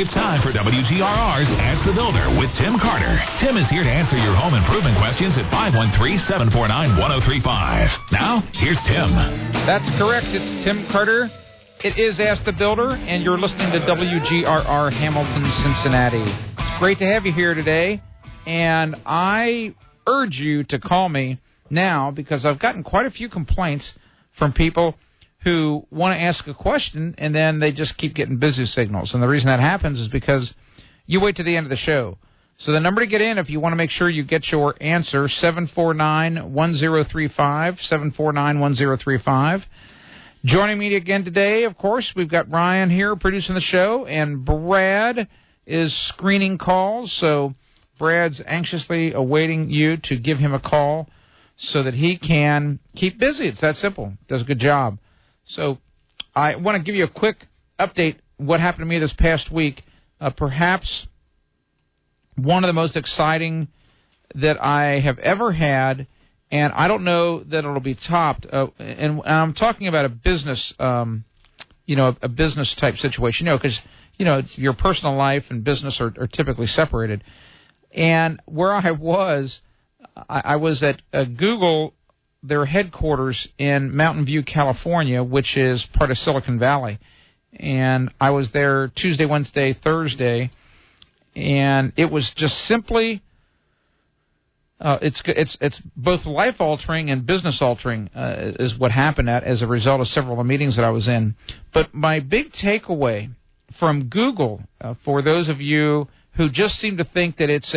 It's time for WGRR's Ask the Builder with Tim Carter. Tim is here to answer your home improvement questions at 513-749-1035. Now, here's Tim. That's correct. It's Tim Carter. It is Ask the Builder, and you're listening to WGRR Hamilton, Cincinnati. It's great to have you here today, and I urge you to call me now because I've gotten quite a few complaints from people who want to ask a question, and then they just keep getting busy signals. And the reason that happens is because you wait to the end of the show. So the number to get in, if you want to make sure you get your answer, 749-1035, 749-1035. Joining me again today, of course, we've got Ryan here producing the show, and Brad is screening calls. So Brad's anxiously awaiting you to give him a call so that he can keep busy. It's that simple. Does a good job. So I want to give you a quick update what happened to me this past week. Perhaps one of the most exciting that I have ever had, and I don't know that it'll be topped. And I'm talking about a business, a business type situation, because your personal life and business are typically separated. And where I was at Google, their headquarters in Mountain View, California, which is part of Silicon Valley. And I was there Tuesday, Wednesday, Thursday, and it was just simply it's both life-altering and business-altering is what happened as a result of several of the meetings that I was in. But my big takeaway from Google, for those of you who just seem to think that it's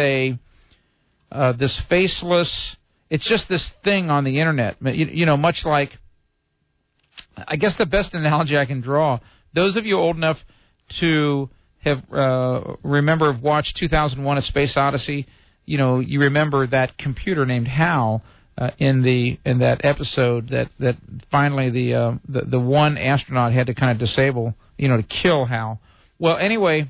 this faceless, it's just this thing on the internet, much like, I guess the best analogy I can draw, those of you old enough to have watched 2001: A Space Odyssey, you remember that computer named HAL in that episode that finally the one astronaut had to kind of disable, to kill HAL. Well, anyway,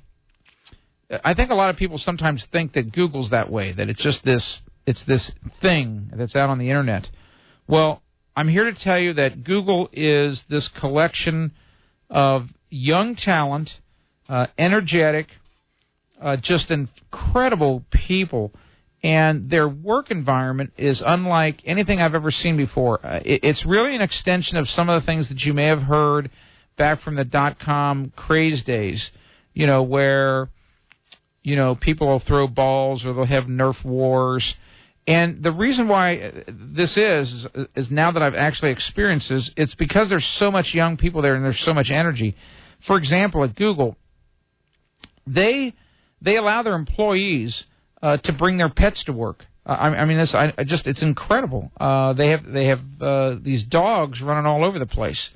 I think a lot of people sometimes think that Google's that way, that it's just this thing that's out on the internet. Well, I'm here to tell you that Google is this collection of young talent, energetic, just incredible people, and their work environment is unlike anything I've ever seen before. It's really an extension of some of the things that you may have heard back from the .com craze days, where people will throw balls or they'll have Nerf wars. And the reason why this is now that I've actually experienced this, it's because there's so much young people there and there's so much energy. For example, at Google, they allow their employees to bring their pets to work. It's incredible. They have these dogs running all over the place.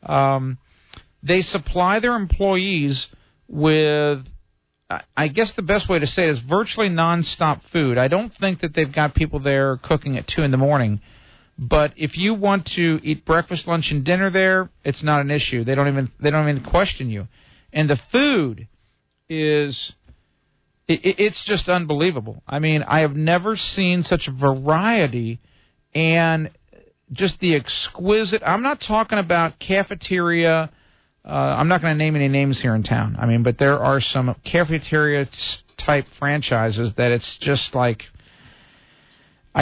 They supply their employees with, I guess the best way to say it is virtually nonstop food. I don't think that they've got people there cooking at 2 a.m, but if you want to eat breakfast, lunch, and dinner there, it's not an issue. They don't even question you. And the food is, it's just unbelievable. I mean, I have never seen such a variety and just the exquisite. I'm not talking about cafeteria. I'm not going to name any names here in town. But there are some cafeteria-type franchises that it's just like, I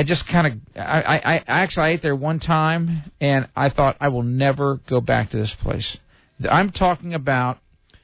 ate there one time, and I thought I will never go back to this place. I'm talking about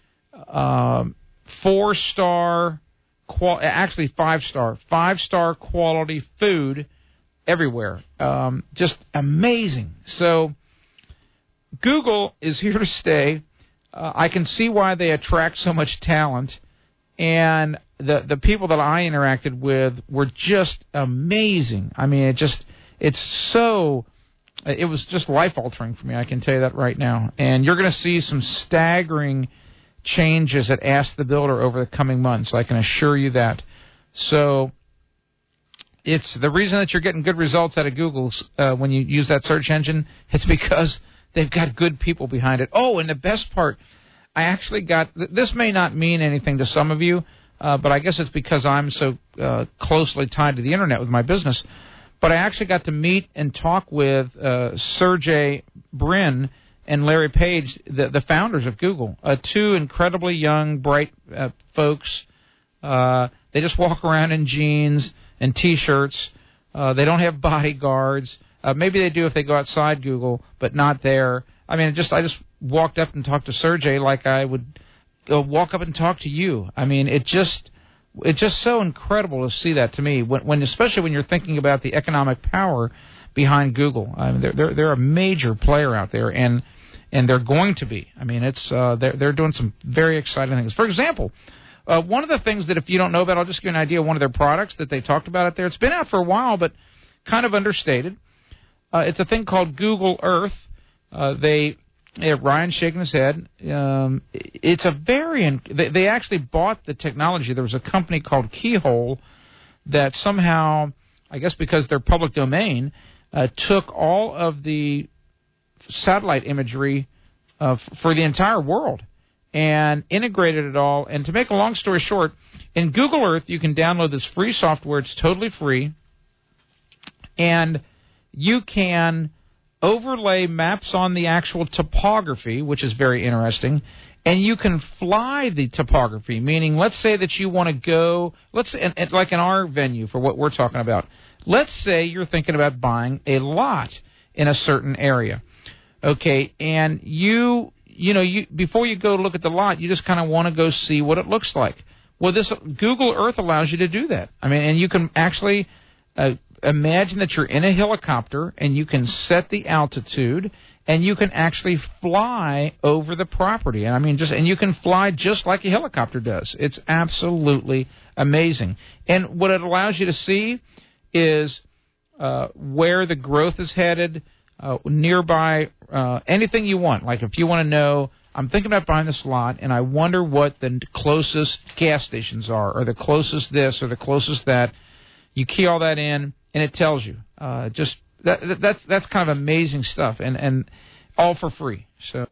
4-star, actually 5-star quality food everywhere. Just amazing. So Google is here to stay. I can see why they attract so much talent, and the people that I interacted with were just amazing. It was just life-altering for me, I can tell you that right now. And you're going to see some staggering changes at Ask the Builder over the coming months, I can assure you that. So it's the reason that you're getting good results out of Google when you use that search engine. It's because they've got good people behind it. Oh, and the best part, I actually got, this may not mean anything to some of you, but I guess it's because I'm so closely tied to the internet with my business. But I actually got to meet and talk with Sergey Brin, and Larry Page, the founders of Google, two incredibly young, bright folks. They just walk around in jeans and T-shirts. They don't have bodyguards. Maybe they do if they go outside Google, but not there. I mean, I just walked up and talked to Sergey like I would walk up and talk to you. I mean, it's just so incredible to see that to me. Especially when you're thinking about the economic power behind Google. I mean, they're a major player out there, and they're going to be. I mean, they're doing some very exciting things. For example, one of the things that if you don't know about, I'll just give you an idea of one of their products that they talked about out there. It's been out for a while, but kind of understated. It's a thing called Google Earth. They have Ryan shaking his head. It's they actually bought the technology. There was a company called Keyhole that somehow, I guess because they're public domain, took all of the satellite imagery for the entire world and integrated it all. And to make a long story short, in Google Earth, you can download this free software. It's totally free. And you can overlay maps on the actual topography, which is very interesting. And you can fly the topography, meaning let's say that you want to go, like in our venue for what we're talking about. Let's say you're thinking about buying a lot in a certain area. Okay, and you before you go look at the lot, you just kind of want to go see what it looks like. Well, this Google Earth allows you to do that. I mean, and you can actually imagine that you're in a helicopter, and you can set the altitude, and you can actually fly over the property. And I mean, and you can fly just like a helicopter does. It's absolutely amazing. And what it allows you to see is where the growth is headed, nearby, anything you want. Like if you want to know, I'm thinking about buying this lot, and I wonder what the closest gas stations are, or the closest this, or the closest that. You key all that in, and it tells you. That's kind of amazing stuff, and all for free. So.